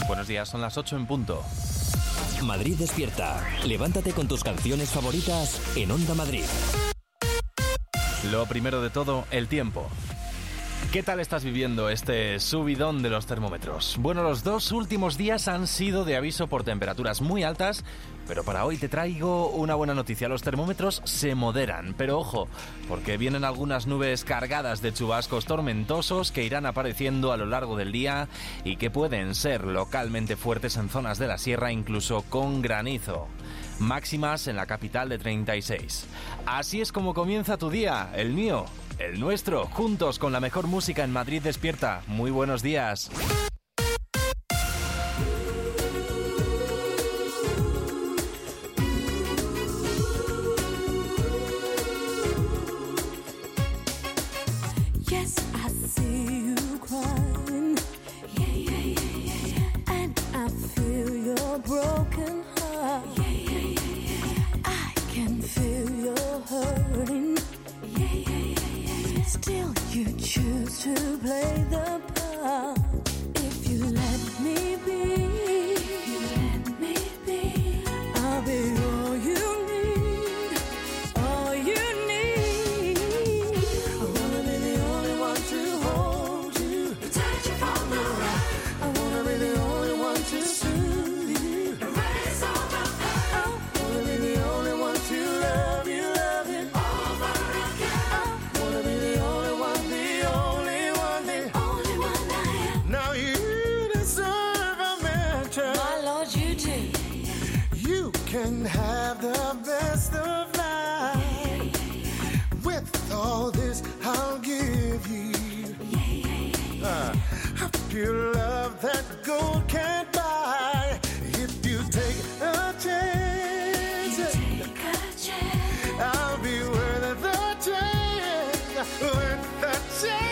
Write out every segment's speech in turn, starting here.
Buenos días, son las 8 en punto. Madrid despierta. Levántate con tus canciones favoritas en Onda Madrid. Lo primero de todo, el tiempo. ¿Qué tal estás viviendo este subidón de los termómetros? Bueno, los 2 últimos días han sido de aviso por temperaturas muy altas, pero para hoy te traigo una buena noticia. Los termómetros se moderan, pero ojo, porque vienen algunas nubes cargadas de chubascos tormentosos que irán apareciendo a lo largo del día y que pueden ser localmente fuertes en zonas de la sierra, incluso con granizo. Máximas en la capital de 36. Así es como comienza tu día, el mío, el nuestro, juntos con la mejor música en Madrid despierta. Muy buenos días. To play the part. If you let me be, I'll be all you need, all you need. I wanna be the only one to hold you, protect you from the right. I wanna be the only one to soothe you, erase all the pain. I wanna be the only one to love you over again. I wanna be the only one, the only. Now you deserve a mention. My Lord, you do. You can have the best of life. With all this, I'll give you a pure love that gold can't buy. If you take a chance, I'll be worth the chance, worth the chance.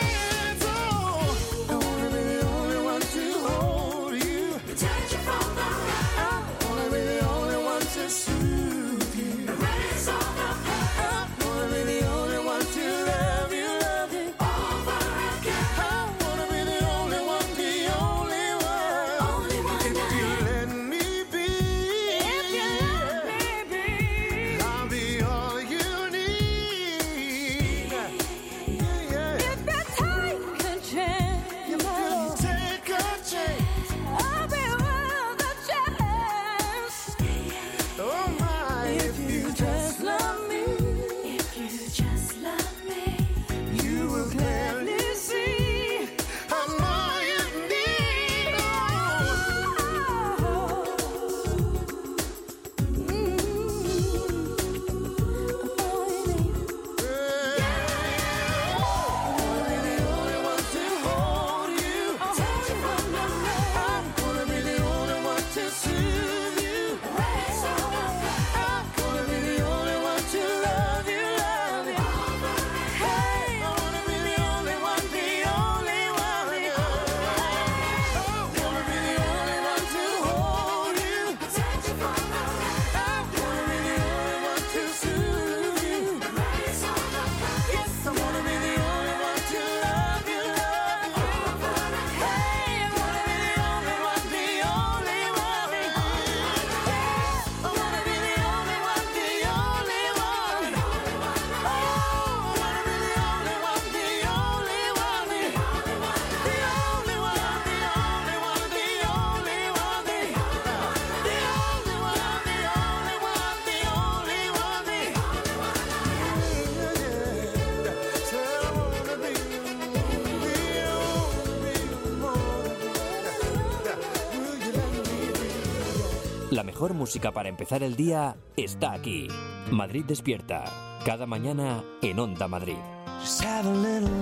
La mejor música para empezar el día está aquí. Madrid despierta. Cada mañana en Onda Madrid. Just have a little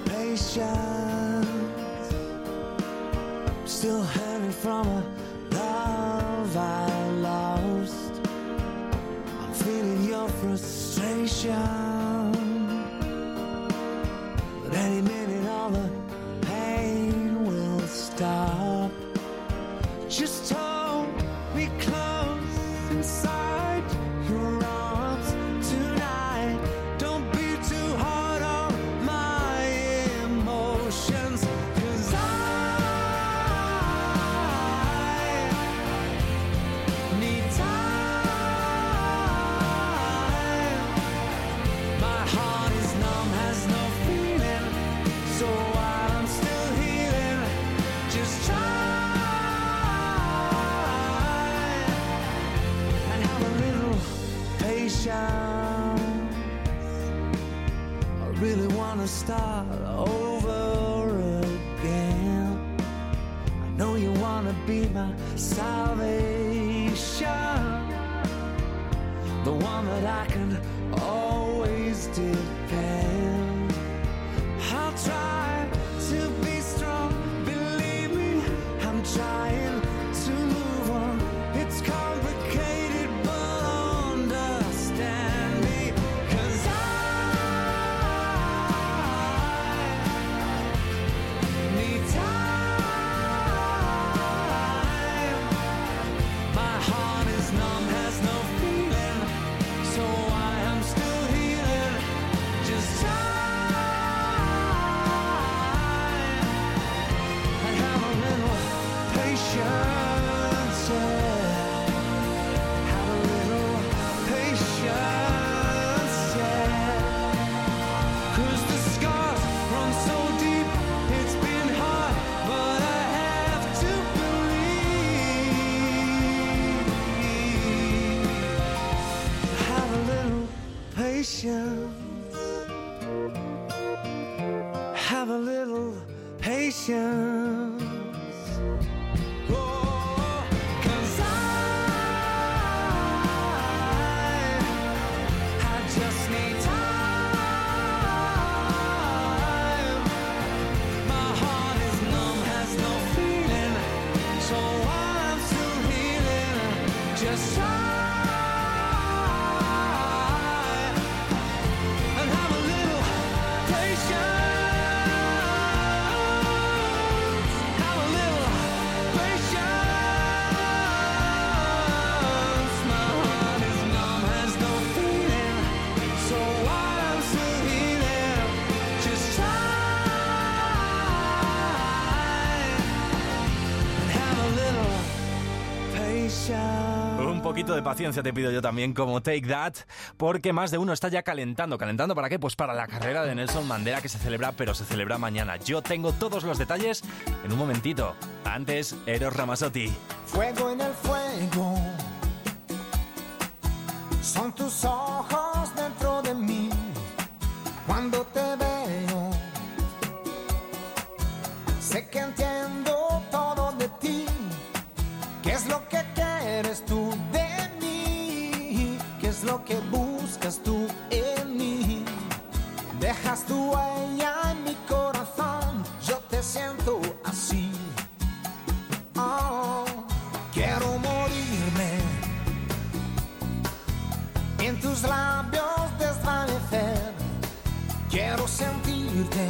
patience. Still hanging from a love I lost. I'm feeling your frustration. But any minute all the pain will stop. Just hold me close inside your arms tonight. Don't be too hard on my emotions, 'cause I start over again. I know you wanna be my salvation, the one that I can always depend. I'll try to be strong, believe me, I'm trying to move on. It's complicated, but understand me, 'cause I need time. My heart is numb, has no feeling, so I am still healing. Just time and have a little patience, yeah. Have a little patience, yeah. 'Cause the scars run so deep, it's been hard, but I have to believe. Have a little patience. Have a little patience. Oh, 'cause I just need time. My heart is numb, has no feeling, so I'm still healing. Just try and have a little patience. Have a little patience. My heart is numb, has no feeling, so I'm still healing. Just try and have a little patience. Un poquito de paciencia te pido yo también, como Take That, porque más de uno está ya calentando. ¿Calentando para qué? Pues para la carrera de Nelson Mandela, que se celebra, pero se celebra mañana. Yo tengo todos los detalles en un momentito. Antes, Eros Ramazzotti. Fuego en el fuego, son tus ojos dentro de mí. Cuando te veo, sé que entiendo todo de ti. ¿Qué es lo que quieres tú de mí? ¿Qué es lo que buscas tú en mí? Dejas tu huella en mi corazón, yo te siento así. Oh, quiero morirme en tus labios, desvanecer. Quiero sentirte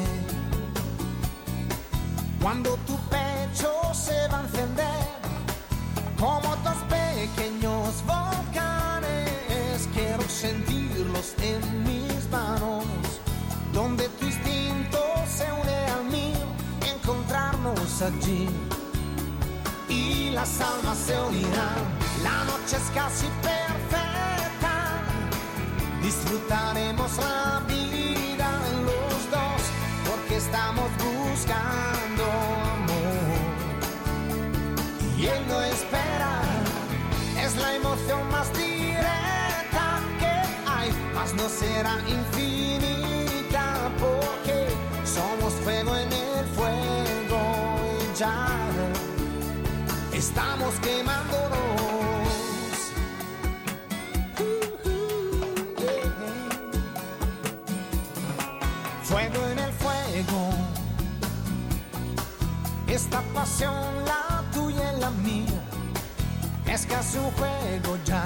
cuando tu pecho se va a encender como dos pequeños volcanes. Quiero sentirlos en mis manos, donde tu instinto se une al mío, encontrarnos allí y las almas se unirán. La noche es casi perfecta, disfrutaremos la vida los dos, porque estamos buscando amor y él no espera. Es la emoción más directa que hay, mas no será infinita, porque somos fuego en el fuego y ya estamos quemándonos. Fuego en el fuego, esta pasión, la tuya y la mía, es casi un juego ya.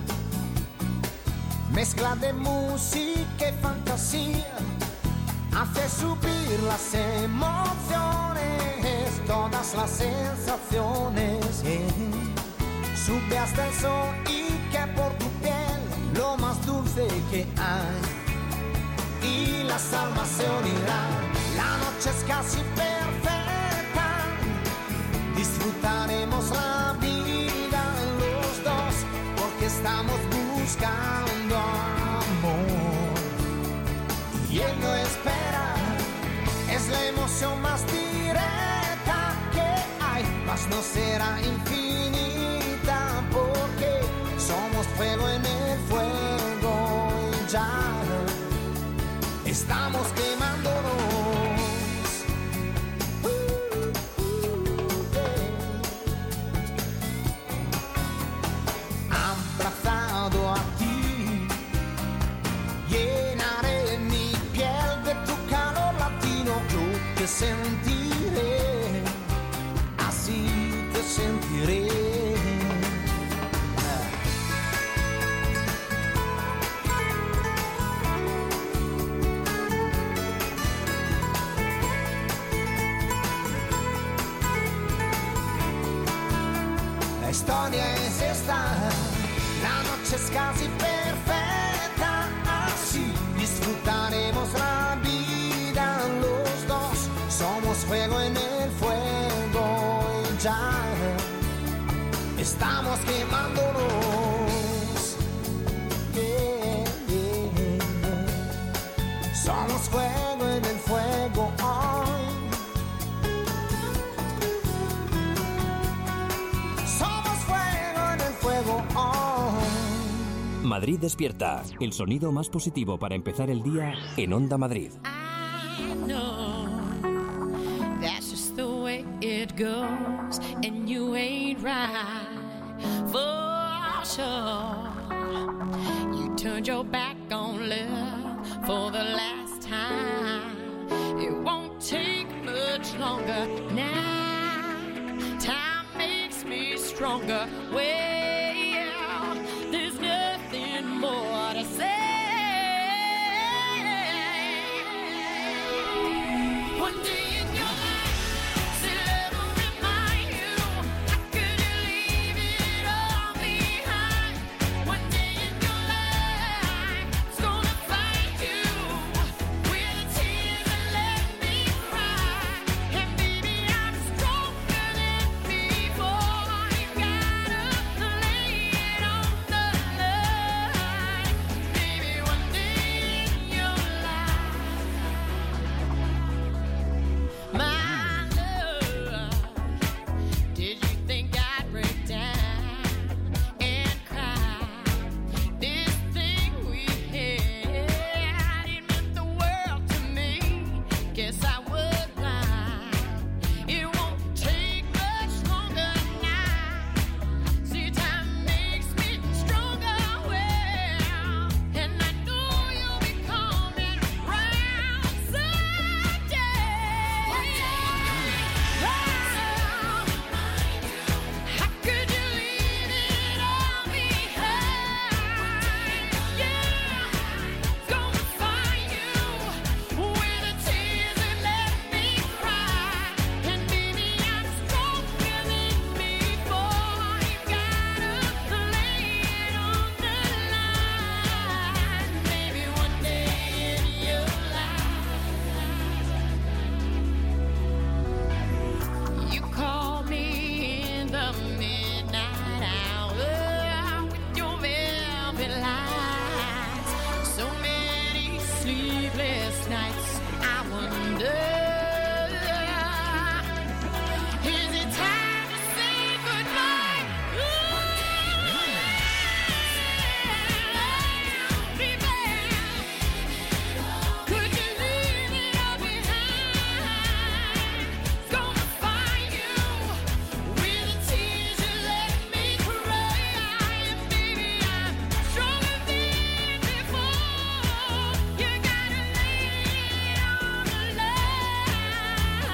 Mezcla de música y fantasía, hace subir las emociones, todas las sensaciones, sube hasta el sol y que por tu piel lo más dulce que hay, y las almas se unirán. La noche es casi perfecta, disfrutaremos la vida los dos, porque estamos buscando amor y él no espera. Es la emoción más directa que hay, mas no será infinita, porque somos fuego en el fuego y ya estamos quemándonos. historia es esta. La noche es casi perfecta, así disfrutaremos la vida los dos. Somos fuego en el fuego y ya estamos quemándonos. Yeah, yeah, yeah. Somos fuego en el fuego hoy. Somos fuego en el fuego hoy. Madrid despierta, el sonido más positivo para empezar el día en Onda Madrid. I know that's just the way it goes, and you ain't right for sure. You turned your back on love for the last time. It won't take much longer now. Time makes me stronger. Well, there's nothing more to say. One day in your life, say love will remind you. How could you leave it all behind? One day in your life, it's gonna find you with the tears that let me cry. And baby, I'm stronger than before. You gotta lay it on the line. Baby, one day in your life, my love, did you think I'd break down and cry? This thing we had, it meant the world to me. Guess I was blind. It won't take much longer now. See, time makes me stronger, well, and I know you'll be coming round someday. How could you leave it all behind? Yeah, gonna find you with the tears that let me cry. And baby, I'm stronger than before. You gotta lay it on the line. Maybe one day in your life, you call me in the midnight hour with your velvet lights. So many sleepless nights, I wonder, is it time to say goodbye? Could you leave it all behind? It's gonna find you with the tears you let me cry. And baby, I'm stronger than before. You gotta lay it on the line.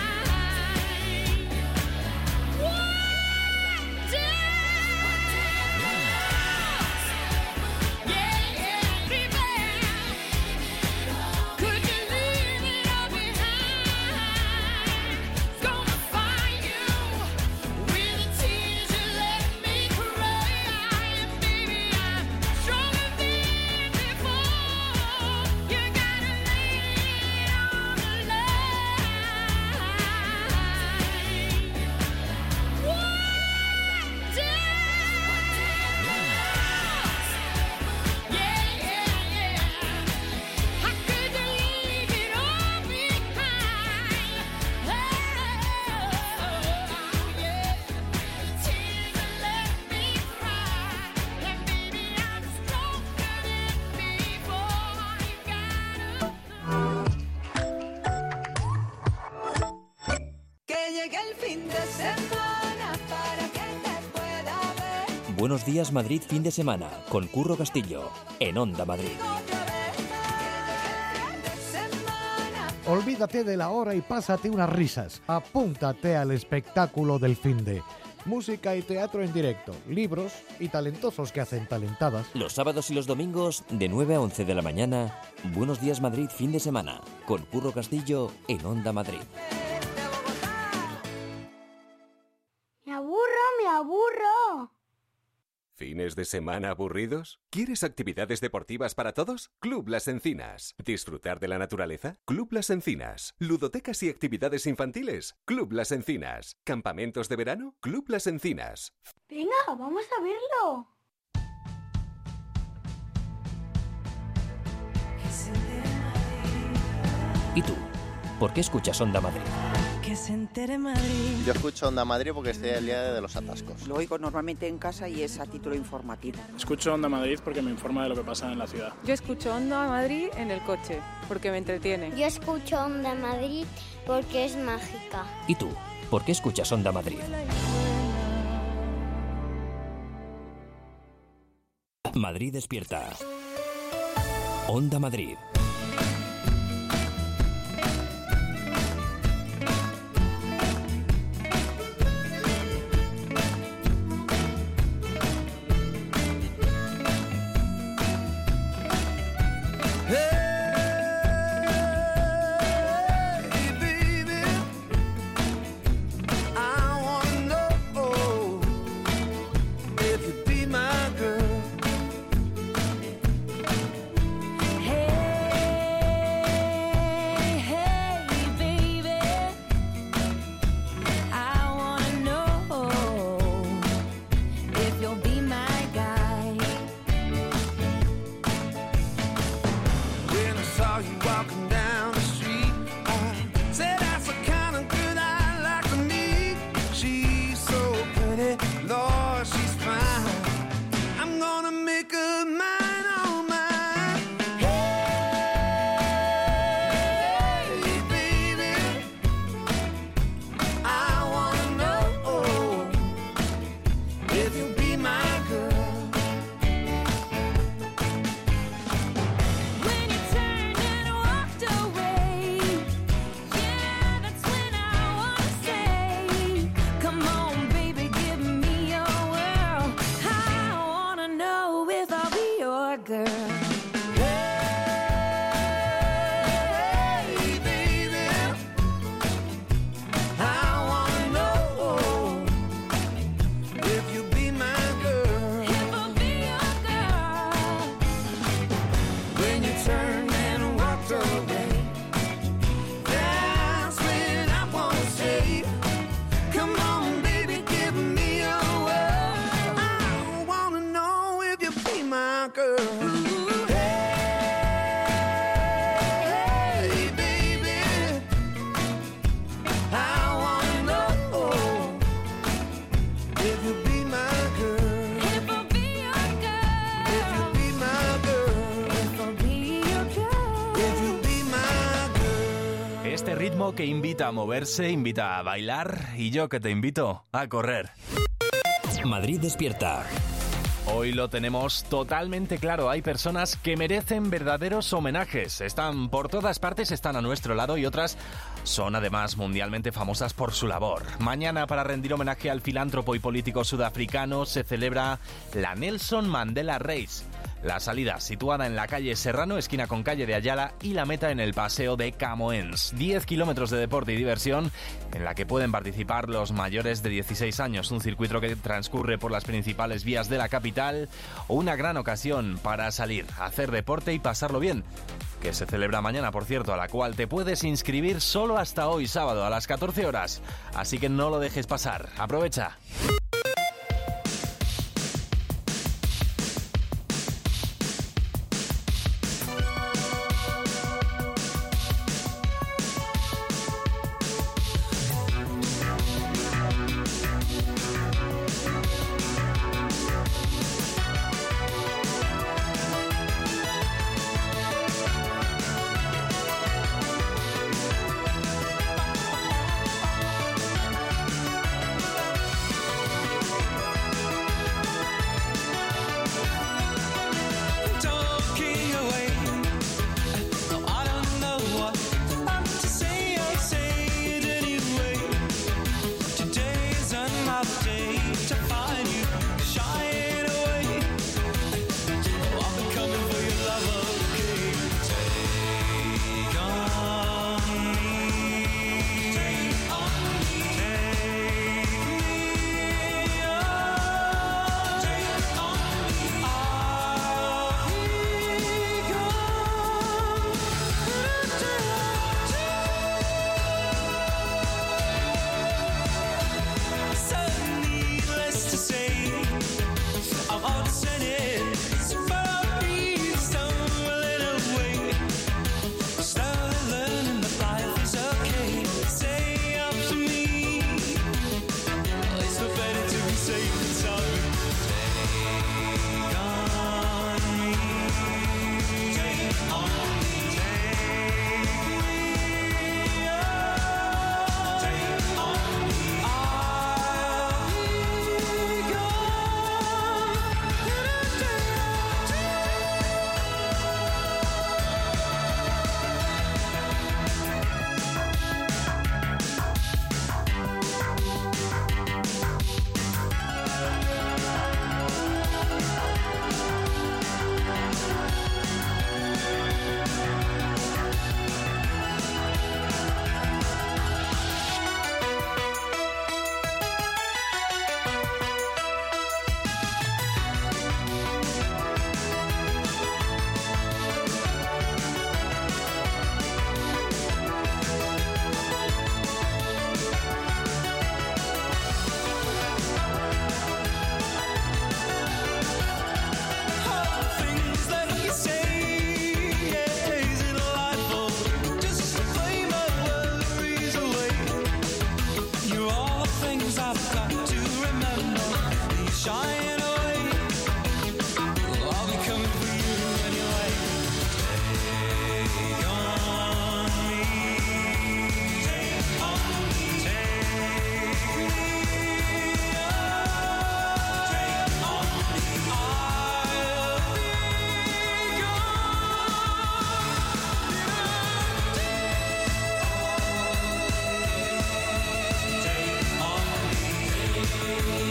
One day, yeah, baby. Could you leave it all behind? It's gonna find you with the tears you let me cry. And baby, I'm stronger than before. You gotta lay it on the line. One day, yeah. How could you leave it all behind? Yeah. Tears that let me cry. And baby, I'm stronger than before. You gotta. Que llegue el fin de semana para que te pueda ver Buenos días Madrid fin de semana con Curro Castillo en Onda Madrid. otra vez. Que llegue el fin de semana. Olvídate de la hora y pásate unas risas. Apúntate al espectáculo del finde. Música y teatro en directo, libros y talentosos que hacen talentadas. Los sábados y los domingos de 9 a 11 de la mañana, Buenos días Madrid fin de semana con Curro Castillo en Onda Madrid. Me aburro me aburro. ¿Fines de semana aburridos? ¿Quieres actividades deportivas para todos? Club Las Encinas. ¿Disfrutar de la naturaleza? Club Las Encinas. ¿Ludotecas y actividades infantiles? Club Las Encinas. ¿Campamentos de verano? Club Las Encinas. Venga, vamos a verlo. ¿Y tú? ¿Por qué escuchas Onda Madrid? Que se entere Madrid. Yo escucho Onda Madrid porque estoy al día de los atascos. Lo oigo normalmente en casa y es a título informativo. Escucho Onda Madrid porque me informa de lo que pasa en la ciudad. Yo escucho Onda Madrid en el coche porque me entretiene. Yo escucho Onda Madrid porque es mágica. ¿Y tú? ¿Por qué escuchas Onda Madrid? Madrid despierta. Onda Madrid. Este ritmo que invita a moverse, invita a bailar, y yo que te invito a correr. Madrid despierta. Hoy lo tenemos totalmente claro, hay personas que merecen verdaderos homenajes. Están por todas partes, están a nuestro lado y otras son además mundialmente famosas por su labor. Mañana, para rendir homenaje al filántropo y político sudafricano, se celebra la Nelson Mandela Race. La salida situada en la calle Serrano, esquina con calle de Ayala, y la meta en el paseo de Camoens. 10 kilómetros de deporte y diversión en la que pueden participar los mayores de 16 años. Un circuito que transcurre por las principales vías de la capital. Una gran ocasión para salir, hacer deporte y pasarlo bien. Que se celebra mañana, por cierto, a la cual te puedes inscribir solo hasta hoy, sábado, a las 14 horas. Así que no lo dejes pasar. Aprovecha.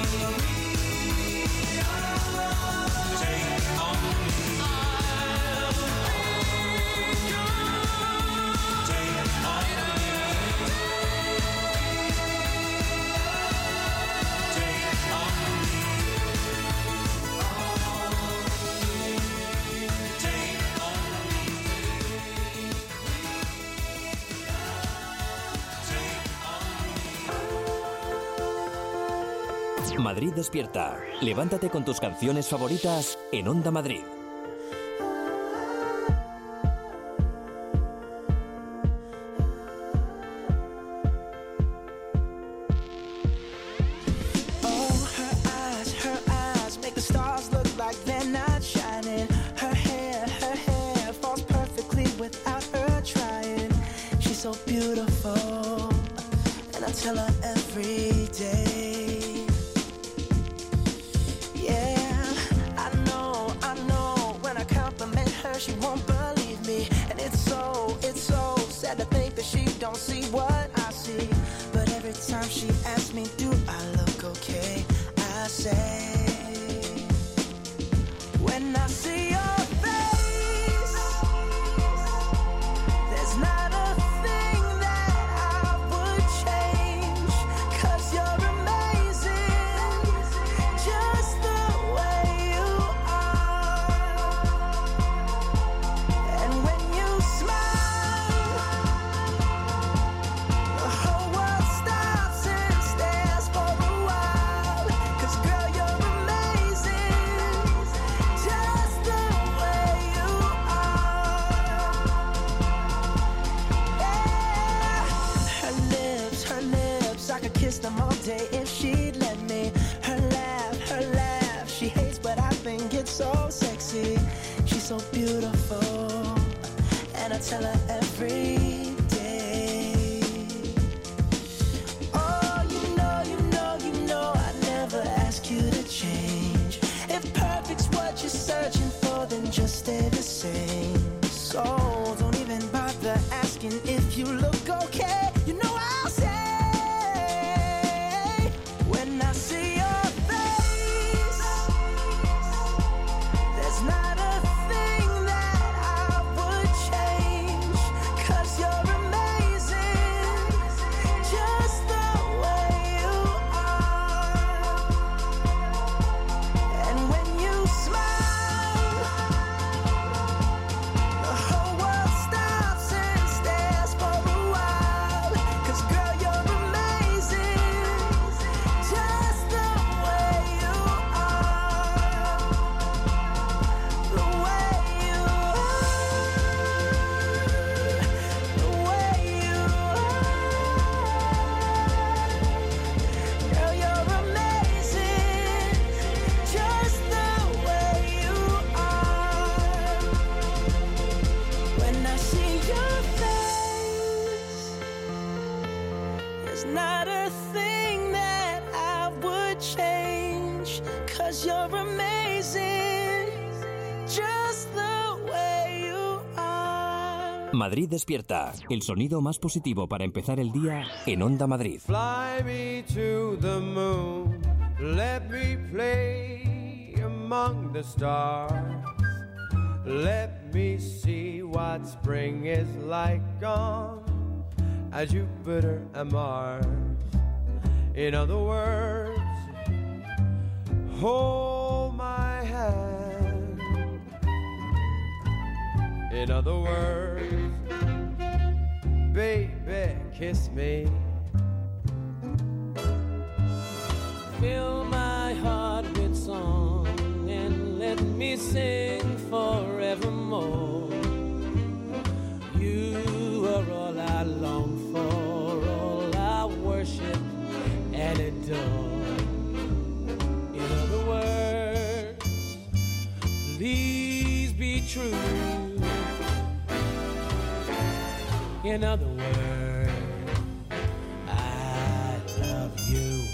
Madrid despierta. Levántate con tus canciones favoritas en Onda Madrid. Oh, her eyes make the stars look like they're not shining. Her hair falls perfectly without her trying. She's so beautiful, and I tell her every day. She won't believe me, and it's so sad to think that she don't see what I see. But every time she asks me, do I look okay? I say, when I see your face, there's not a thing that I would change, 'cause you're amazing, just the way you are. And when you smile, the whole world stops and stares for a while. 'Cause girl, you're amazing, just the way you are. Yeah. Her lips, I could kiss them all day if she'd let me. Her laugh, she hates, but I think it's so sexy. She's so beautiful, and I tell her every day. Oh, you know, I never ask you to change. If perfect's what you're searching for, then just stay the same. So don't even bother asking if you look okay. You know I'll say, when I see your face, there's not a thing that I would change, 'cause you're amazing, just the way you are. And when you smile, the whole world stops and stares for a while. 'Cause girl, you're amazing, just the way you are. The way you are. The way you are. Girl, you're amazing, just the way you are. When I see your face, there's not a thing that I would change, 'cause you're amazing, just the way you are. Madrid despierta. El sonido más positivo para empezar el día en Onda Madrid. Fly me to the moon, let me play among the stars. Let me see what spring is like on Jupiter and Mars. In other words, hold my hand. In other words, baby, kiss me. Fill my heart with song and let me sing forevermore. You are all I long for, all I worship and adore. In other words, please be true. In other words, I love you.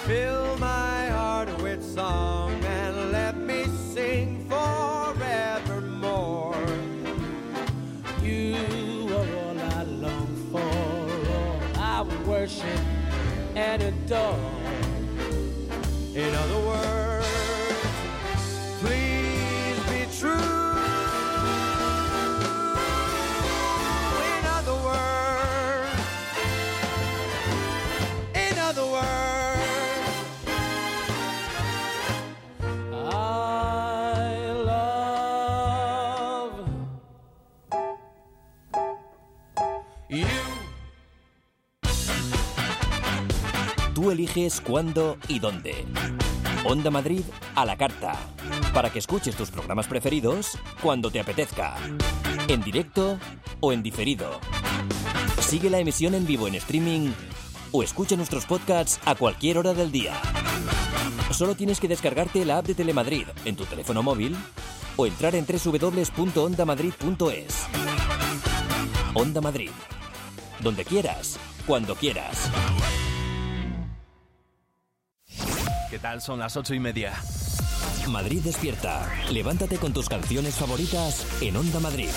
Fill my heart with song and let me sing forevermore. You are all I long for, all I worship and adore. In other words, please be true. In other words, I love you. Tú eliges cuándo y dónde. Onda Madrid a la carta. Para que escuches tus programas preferidos cuando te apetezca. En directo o en diferido. Sigue la emisión en vivo en streaming o escucha nuestros podcasts a cualquier hora del día. Solo tienes que descargarte la app de Telemadrid en tu teléfono móvil o entrar en www.ondamadrid.es. Onda Madrid. Donde quieras, cuando quieras. ¿Qué tal? Son las 8:30. Madrid despierta. Levántate con tus canciones favoritas en Onda Madrid.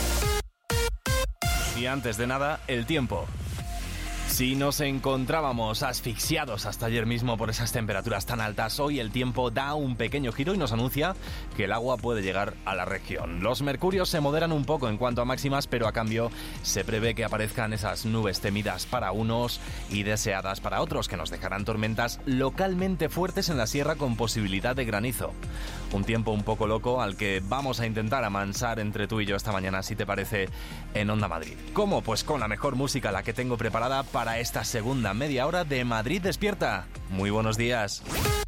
Y antes de nada, el tiempo. Si nos encontrábamos asfixiados hasta ayer mismo por esas temperaturas tan altas, hoy el tiempo da un pequeño giro y nos anuncia que el agua puede llegar a la región. Los mercurios se moderan un poco en cuanto a máximas, pero a cambio se prevé que aparezcan esas nubes temidas para unos y deseadas para otros, que nos dejarán tormentas localmente fuertes en la sierra con posibilidad de granizo. Un tiempo un poco loco al que vamos a intentar amansar entre tú y yo esta mañana, si te parece, en Onda Madrid. ¿Cómo? Pues con la mejor música, la que tengo preparada para esta segunda media hora de Madrid Despierta. Muy buenos días.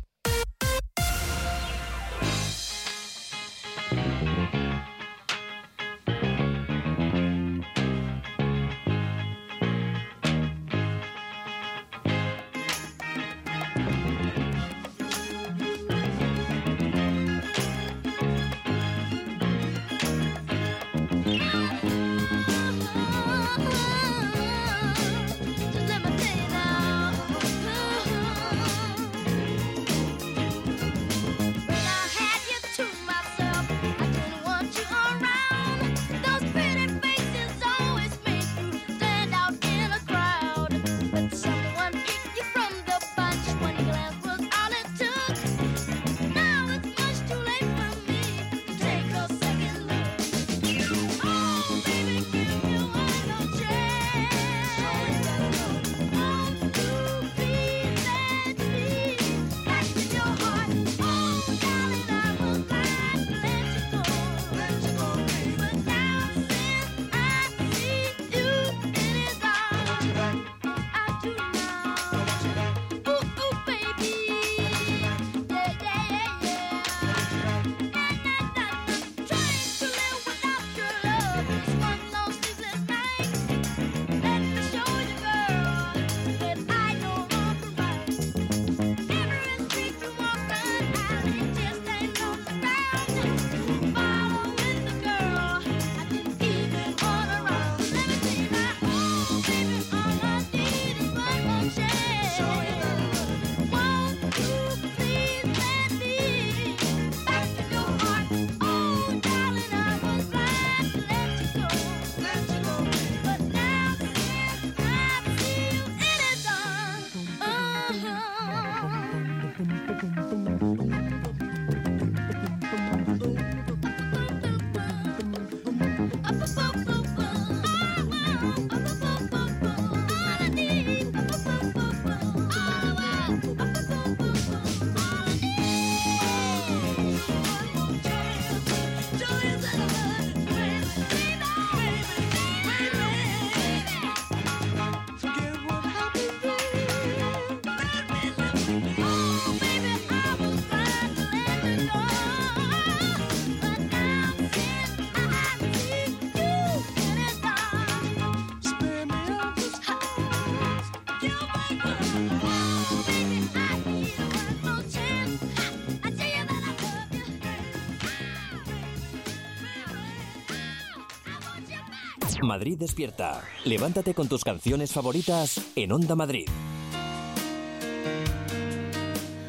Madrid Despierta. Levántate con tus canciones favoritas en Onda Madrid.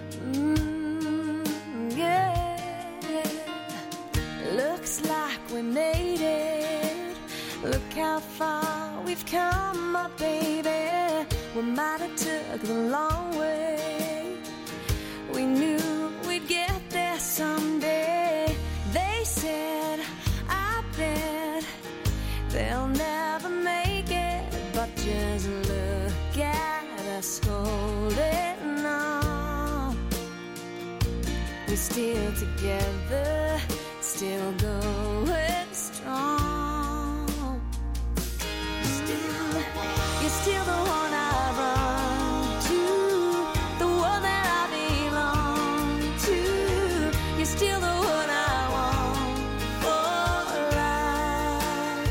we made it. Look how far we've come, my baby. We might have took the long way. We knew we'd get there someday. They said, I bet they'll never make it, but just look at us holding on. We're still together, still going strong. You're still the one I run to, the one that I belong to. You're still the one I want for life.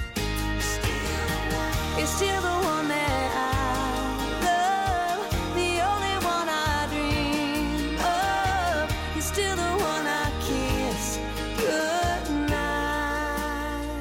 You're still the one that I love, the only one I dream of. You're still the one I kiss goodnight.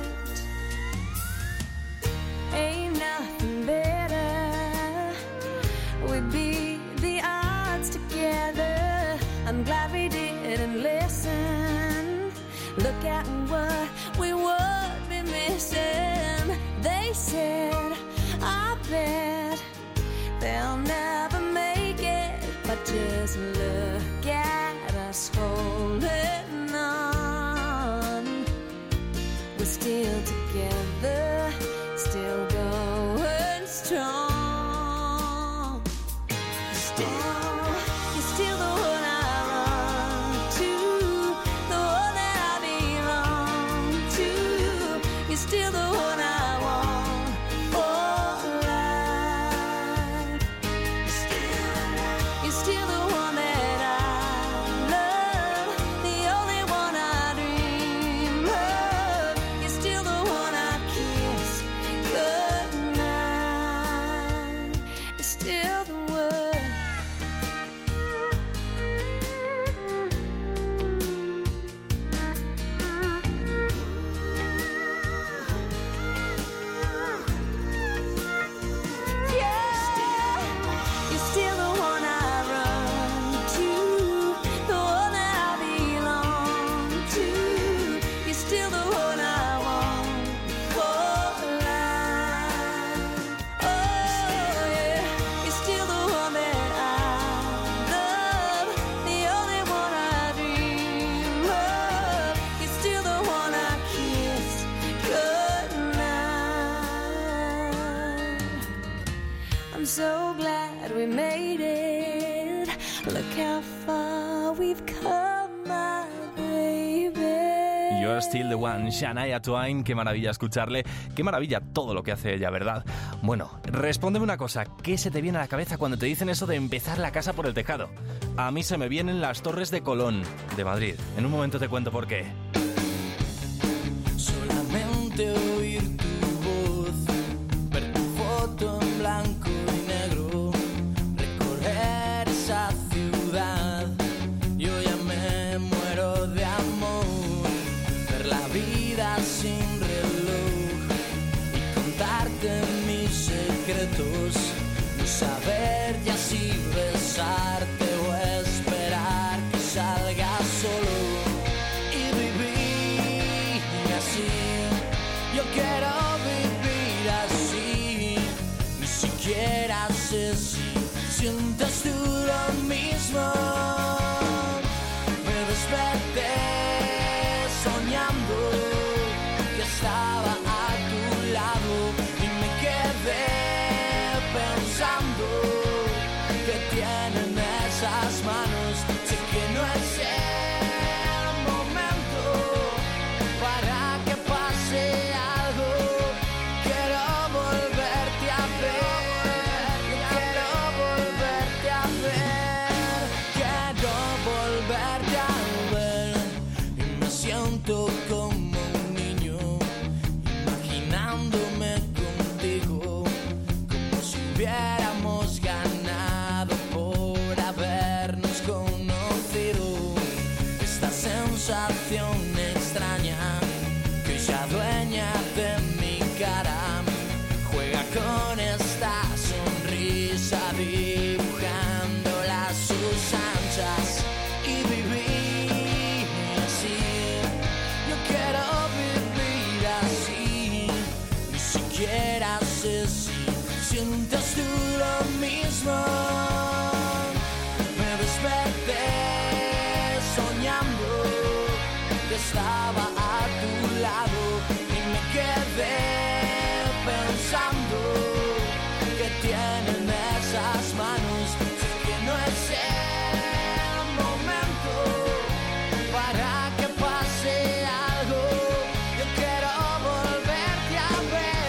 Ain't nothing better. We beat the odds together. I'm glad we didn't listen. Look at what we would be missing. They said, I bet they'll never make it, but just look at us holding on. We're still together, still going strong. You're still the one I run to, the one that I belong to. You're still the one I want for life. You're still the one that I love, the only one I dream of. You're still the one I kiss goodnight. You're still the one. You're still the one I run to, the one that I belong to. You're still the one I want for life. Oh yeah, you're still the one that I love, the only one I dream of. You're still the one I kiss goodnight. I'm so glad we made it. Look how far we've come, my baby. You're Still the One, Shania Twain. Qué maravilla escucharle, qué maravilla todo lo que hace ella, ¿verdad? Bueno, respóndeme una cosa, ¿qué se te viene a la cabeza cuando te dicen eso de empezar la casa por el tejado? A mí se me vienen las Torres de Colón, de Madrid. En un momento te cuento por qué. Solamente oír tu voz, ver tu foto en blanco y negro, recorrer esa ciudad. Yo ya me muero de amor, ver la vida sin reloj y contarte mis secretos, no saber ya si besarte o esperar que salga solo y vivir así. Yo quiero vivir así, ni siquiera sé si sientes tú lo mismo. Me desperté soñando que estaba a tu lado y me quedé pensando que tienen esa sientas tú lo mismo. Me desperté soñando que estaba a tu lado y me quedé pensando que tienen esas manos. Sé que no es el momento para que pase algo. Yo quiero volverte a ver.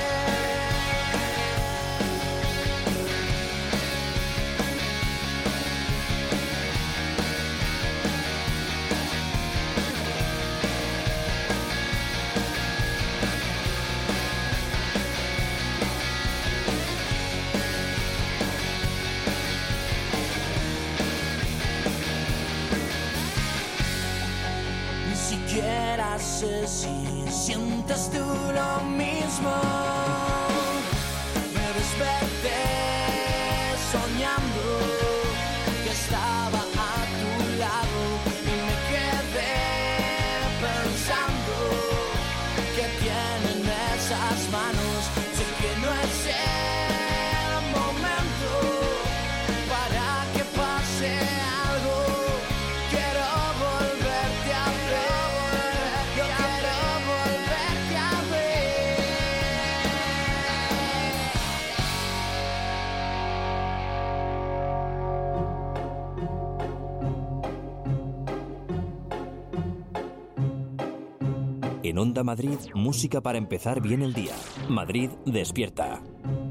Ni siquiera sé si sientes tú lo mismo. Me desperté soñando que estaba a tu lado y me quedé pensando que tienen esas manos. Sé que no es el momento para que pase algo. Quiero volverte a ver. Yo quiero volverte a ver. En Onda Madrid, música para empezar bien el día. Madrid despierta.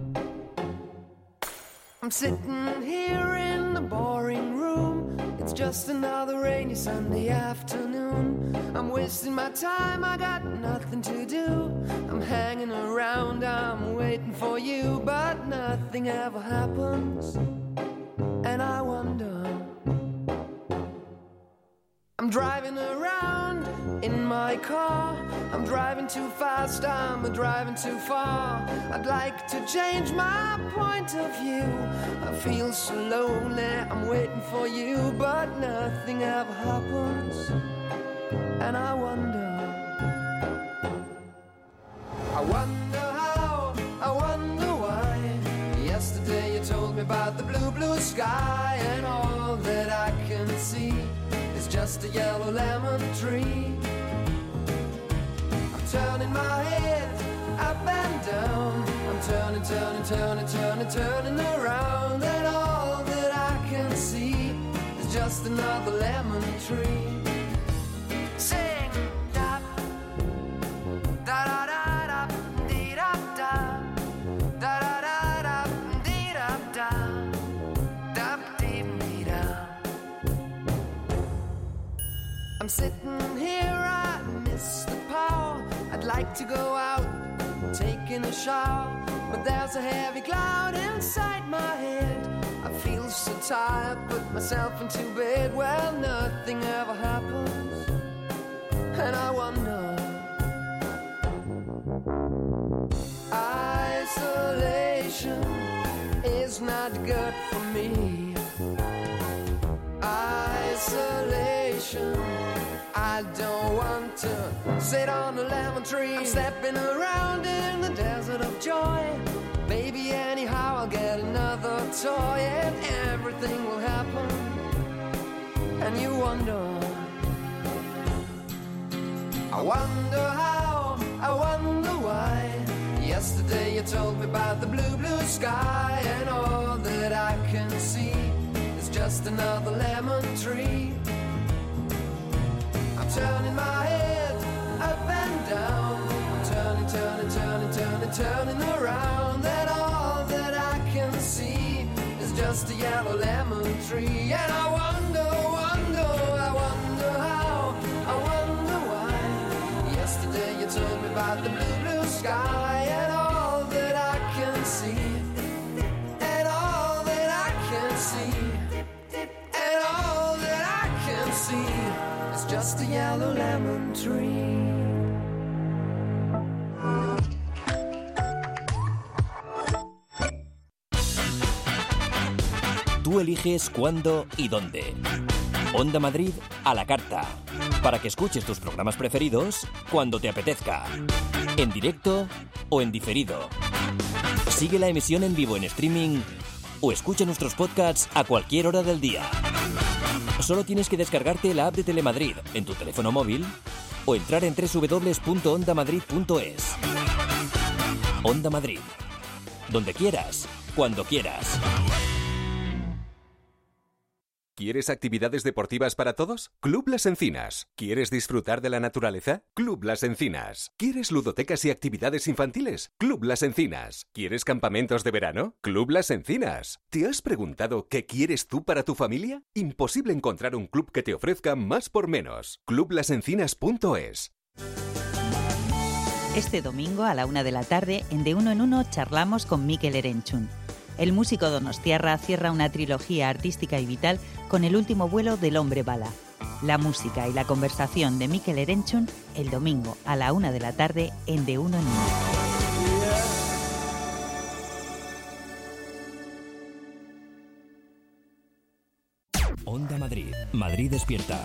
I'm sitting here in the boring room. It's just another rainy Sunday afternoon. I'm wasting my time, I got nothing to do. I'm hanging around, I'm waiting for you, but nothing ever happens. And I wonder. I'm driving around in my car. I'm driving too fast, I'm driving too far. I'd like to change my point of view. I feel so lonely, I'm waiting for you, but nothing ever happens. And I wonder how, I wonder why. Yesterday you told me about the blue, blue sky, and all that I can see is just a yellow lemon tree. I'm turning my head up and down. I'm turning, turning, turning, turning, turning around, and all that I can see is just another lemon tree. Sing da da da da da dee da da da da da da dee da da da dee dee da. I'm sitting here, I miss the power. I'd like to go out, taking a shower, but there's a heavy cloud inside my head. I feel so tired, put myself into bed. Well, nothing ever happens, and I wonder. Isolation is not good for me. Isolation, I don't want to sit on a lemon tree. I'm stepping around in the desert of joy. Maybe anyhow I'll get another toy, and everything will happen. And you wonder. I wonder how, I wonder why. Yesterday you told me about the blue, blue sky, and all that I can see is just another lemon tree. I'm turning my head up and down. I'm turning, turning, turning, turning, turning around, and all that I can see is just a yellow lemon tree. And I wonder, wonder, I wonder how, I wonder why. Yesterday you told me about the blue, blue sky, and all that I can see, and all that I can see, and all that I can see is just a yellow lemon tree. Tú eliges cuándo y dónde. Onda Madrid a la carta. Para que escuches tus programas preferidos cuando te apetezca. En directo o en diferido. Sigue la emisión en vivo en streaming o escucha nuestros podcasts a cualquier hora del día. Solo tienes que descargarte la app de Telemadrid en tu teléfono móvil o entrar en www.ondamadrid.es. Onda Madrid. Donde quieras, cuando quieras. ¿Quieres actividades deportivas para todos? Club Las Encinas. ¿Quieres disfrutar de la naturaleza? Club Las Encinas. ¿Quieres ludotecas y actividades infantiles? Club Las Encinas. ¿Quieres campamentos de verano? Club Las Encinas. ¿Te has preguntado qué quieres tú para tu familia? Imposible encontrar un club que te ofrezca más por menos. Clublasencinas.es. Este domingo a la 1 de la tarde, en De Uno en Uno, charlamos con Mikel Erenchun. El músico donostiarra cierra una trilogía artística y vital con El último vuelo del hombre bala. La música y la conversación de Mikel Erenchun el domingo a la 1 de la tarde en De Uno en Uno. Onda Madrid. Madrid despierta.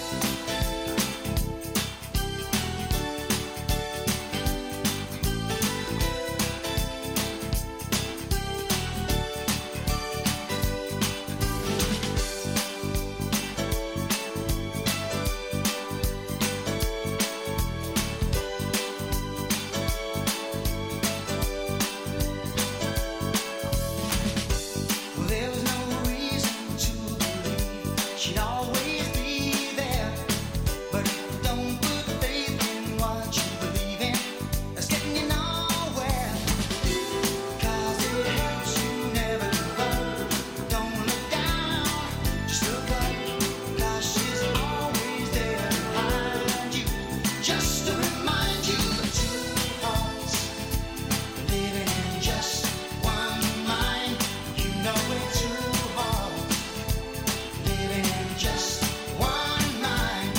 There was no reason to believe she'd always be there. But if you don't put faith in what you believe in, that's getting you nowhere. 'Cause it helps you never give up. Don't look down, just look up. 'Cause she's always there behind you, just to remind you that two hearts living in just one mind. You know it's too hard living in just one mind.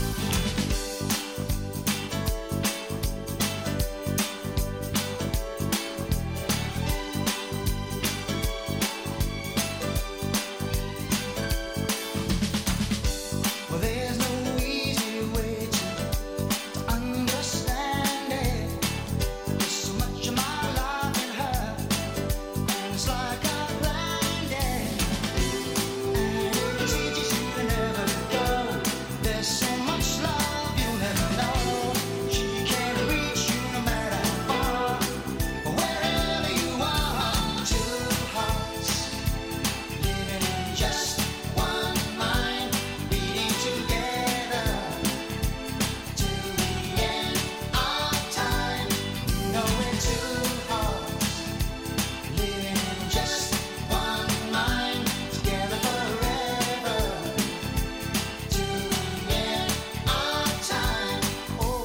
Well, there's no easy way to understand it. There's so much of my life in her, and it's like I'm blinded. And it teaches you to never let go. There's so much love you'll never know. She can't reach you no matter how far, wherever you are. Two hearts living in just one mind, beating together till the end of time. You know it's two hearts living in just one mind, together forever till the end of time. Oh,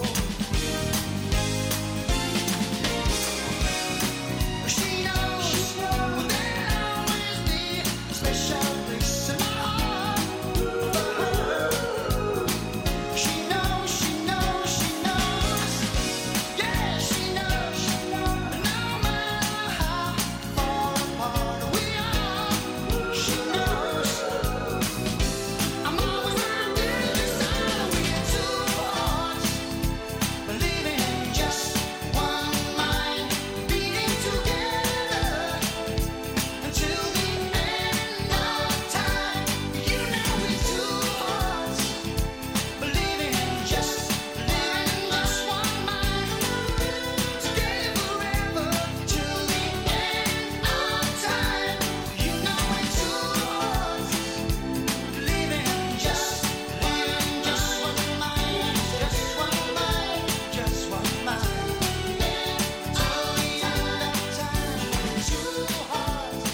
she knows there'll always be a special place in my heart for her. She knows, she knows, she knows. Yeah, she knows, no matter how far apart we are. She knows I'm always right there beside her. We're two hearts living in just one mind, beating together until the end of time. You know we're two hearts living in just one mind, together forever till the end of time. You know we're two hearts living in just one mind, just one mind, just one mind. Till the end of time, two hearts,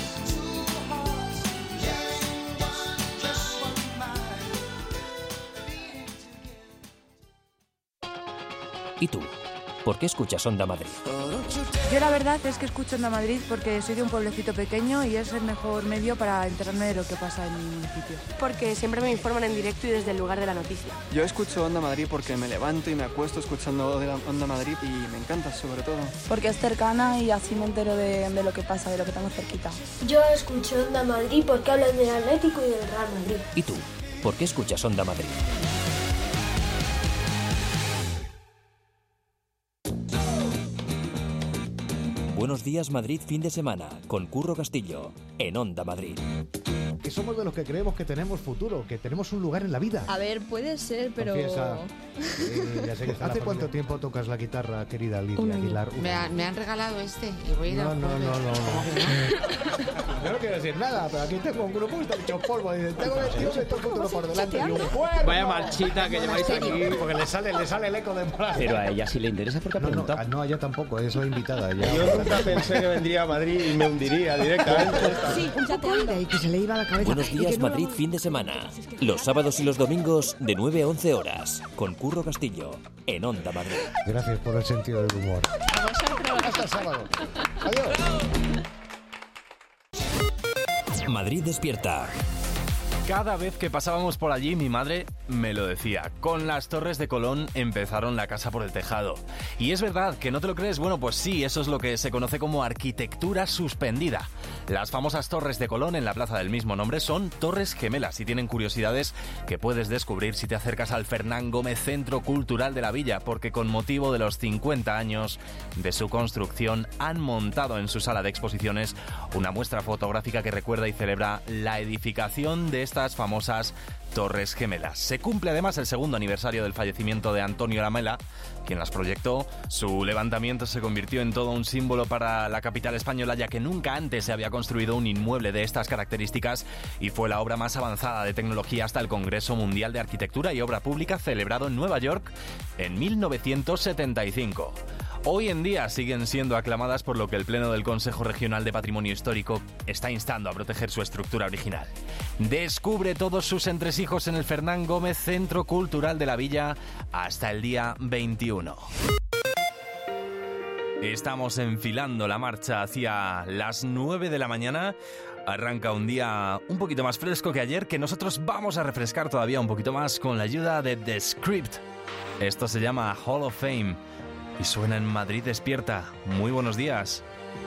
just one mind. ¿Y tú? ¿Por qué escuchas Onda Madrid? Yo la verdad es que escucho Onda Madrid porque soy de un pueblecito pequeño y es el mejor medio para enterarme de lo que pasa en mi municipio. Porque siempre me informan en directo y desde el lugar de la noticia. Yo escucho Onda Madrid porque me levanto y me acuesto escuchando Onda Madrid y me encanta sobre todo. Porque es cercana y así me entero de lo que pasa, de lo que tengo cerquita. Yo escucho Onda Madrid porque hablan del Atlético y del Real Madrid. ¿Y tú? ¿Por qué escuchas Onda Madrid? Buenos días Madrid fin de semana con Curro Castillo en Onda Madrid. Que somos de los que creemos que tenemos futuro, que tenemos un lugar en la vida. A ver, puede ser, pero... Confiesa. Ya sé que está. ¿Hace cuánto tiempo tocas la guitarra, querida Lidia Aguilar? Me han regalado este y voy a ir No. a Yo no quiero decir nada, pero aquí tengo un grupo que está hecho polvo. Dice, tengo 22 y todo el futuro por delante y un cuerno. Vaya marchita que lleváis aquí. Porque le sale el eco de moral. Pero a ella sí le interesa porque ha preguntado. No, a ella tampoco, eso invitada. Ella. Yo nunca pensé que vendría a Madrid y me hundiría directamente. Sí, un chateando. y que se le iba la cabeza. Buenos días Madrid fin de semana. Los sábados y los domingos de 9 a 11 horas con Curro Castillo en Onda Madrid. Gracias por el sentido del humor. Hasta el sábado. Adiós. Madrid despierta. Cada vez que pasábamos por allí, mi madre me lo decía. Con las Torres de Colón empezaron la casa por el tejado. Y es verdad, que no te lo crees. Bueno, pues sí, eso es lo que se conoce como arquitectura suspendida. Las famosas Torres de Colón en la plaza del mismo nombre son torres gemelas y tienen curiosidades que puedes descubrir si te acercas al Fernán Gómez Centro Cultural de la Villa, porque con motivo de los 50 años de su construcción han montado en su sala de exposiciones una muestra fotográfica que recuerda y celebra la edificación de estas famosas Torres Gemelas. Se cumple además el segundo aniversario del fallecimiento de Antonio Lamela, quien las proyectó. Su levantamiento se convirtió en todo un símbolo para la capital española, ya que nunca antes se había construido un inmueble de estas características y fue la obra más avanzada de tecnología hasta el Congreso Mundial de Arquitectura y Obra Pública celebrado en Nueva York en 1975. Hoy en día siguen siendo aclamadas, por lo que el Pleno del Consejo Regional de Patrimonio Histórico está instando a proteger su estructura original. Descubre todos sus entresijos en el Fernán Gómez Centro Cultural de la Villa hasta el día 21. Estamos enfilando la marcha hacia las 9 de la mañana. Arranca un día un poquito más fresco que ayer, que nosotros vamos a refrescar todavía un poquito más con la ayuda de The Script. Esto se llama Hall of Fame y suena en Madrid Despierta. Muy buenos días.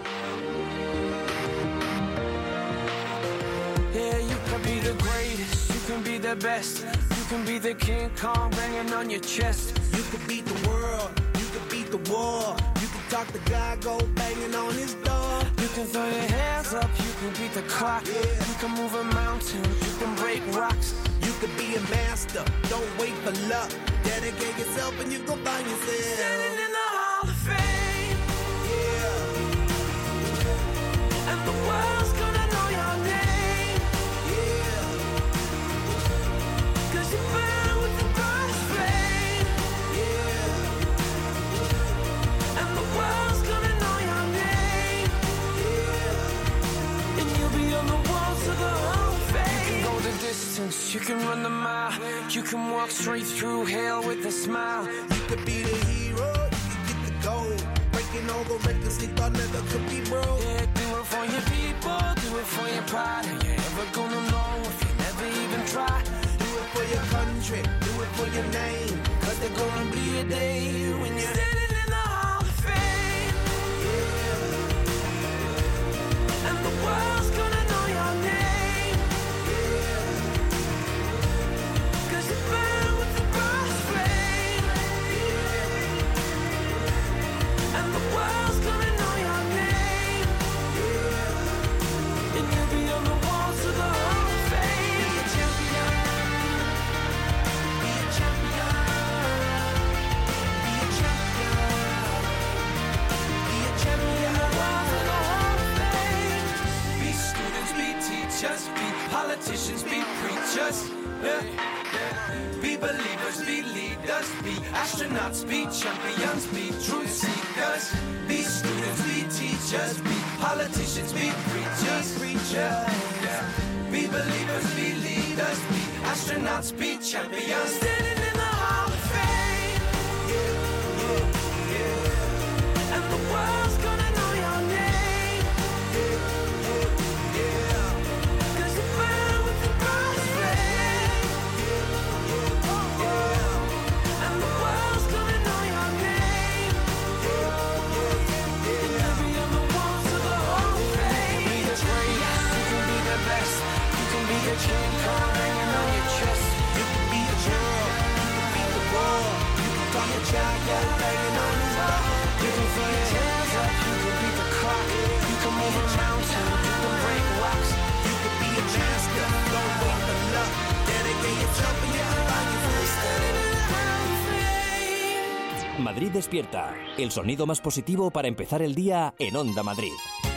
Yeah, you can be the greatest, you can be the best, you can be the King Kong banging on your chest. You can beat the world, you can beat the war, you can talk to God, go banging on his door. You can throw your hands up, you can beat the clock, you can move a mountain, you can break rocks. You can be a master, don't wait for luck. Dedicate yourself and you go find yourself. Standing in the Hall of Fame, yeah. and the world's gonna know your name, yeah. 'cause you burn with the brightest flame, yeah. and the world's gonna know your name, yeah. and you'll be on the walls of the Hall of Fame. You can go the distance, you can run the mile, you can walk straight through hell with a smile. You could be the hero, you can get the gold. Breaking all the records they thought never could be broke. Yeah, do it for your people, do it for your pride. Are you ever gonna know if you never even try? Do it for your country, do it for your name. 'Cause there's gonna be a day when you're standing in the Hall of Fame, yeah. and the world's gonna know your name, yeah. 'cause you burn with the brightest flame, yeah. and the world's gonna know your name, yeah. and you'll be on the walls of the Hall of Fame. Be a champion, be a champion, be a champion, be a champion. On the walls of the Hall of Fame. Be students, be teachers, be politicians, be preachers. Yeah. Be believers, be leaders, be astronauts, be champions, be truth seekers. Be students, be teachers, be politicians, be preachers. Yeah. Be believers, be leaders, be astronauts, be champions. Standing in the Hall of Fame, and the world's gonna know your name, 'cause you burn with the brightest flame, and the world's gonna know your name, and you'll be on the walls of the Hall of Fame. Be the greatest, you can be the best, you can be the King Kong hanging on your chest. You can be the world, you can beat the war. You can talk a child, go banging on his door. You can throw your hands up, you can beat the clock. move a mountain, you can break rocks. You could be a master, don't wait for luck. Dedicate yourself and you can find your Madrid despierta, el sonido más positivo para empezar el día en Onda Madrid.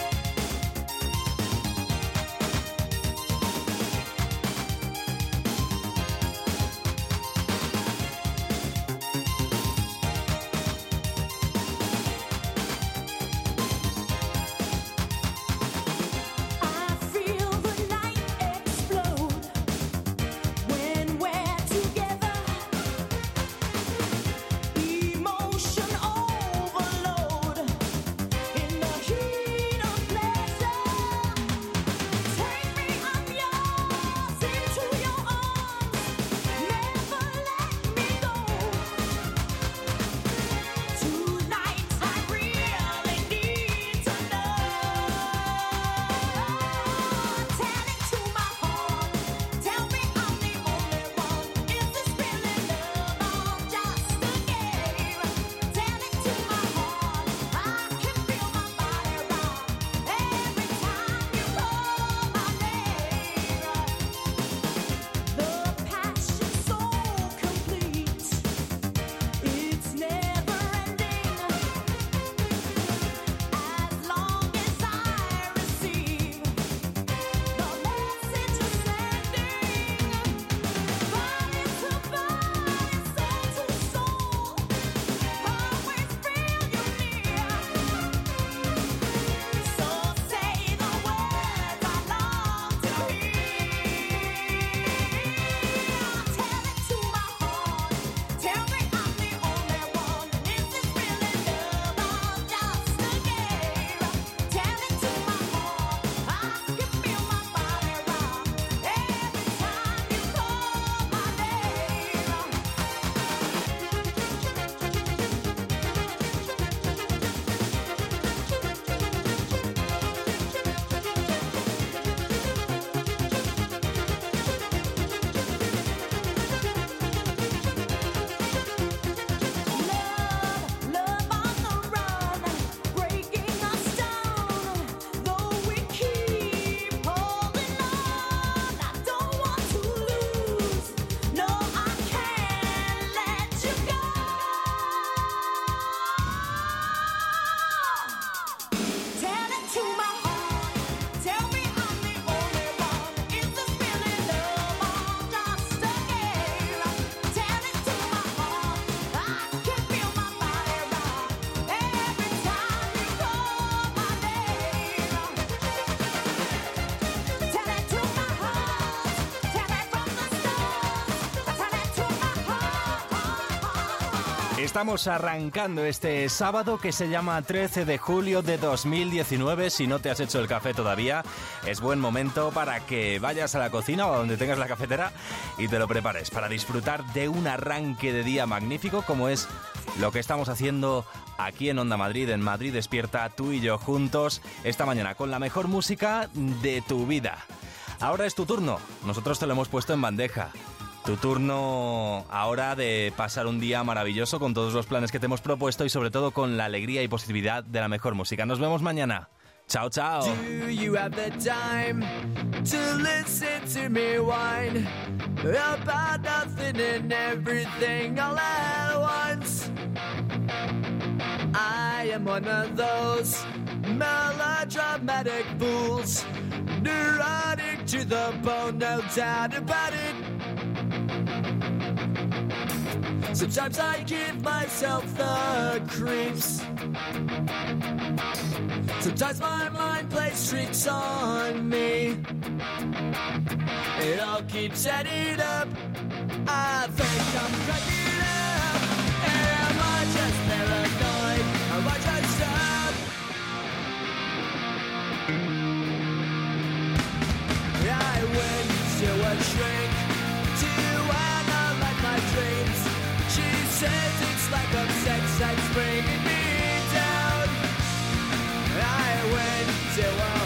Estamos arrancando este sábado que se llama 13 de julio de 2019. Si no te has hecho el café todavía, es buen momento para que vayas a la cocina o a donde tengas la cafetera y te lo prepares para disfrutar de un arranque de día magnífico como es lo que estamos haciendo aquí en Onda Madrid, en Madrid Despierta, tú y yo juntos esta mañana con la mejor música de tu vida. Ahora es tu turno, nosotros te lo hemos puesto en bandeja. Tu turno ahora de pasar un día maravilloso con todos los planes que te hemos propuesto y sobre todo con la alegría y positividad de la mejor música. Nos vemos mañana. Chao, chao. Do you have the time to listen to me whine about nothing and everything all at once? I am one of those melodramatic fools, neurotic to the bone, no doubt about it. Sometimes I give myself the creeps. Sometimes my mind plays tricks on me. It all keeps adding up. I think I'm cracking up. Am I just paranoid? Am I just up? I went to a shrink to analyze my dreams. She says it's like a sex that's bringing me down. I went to a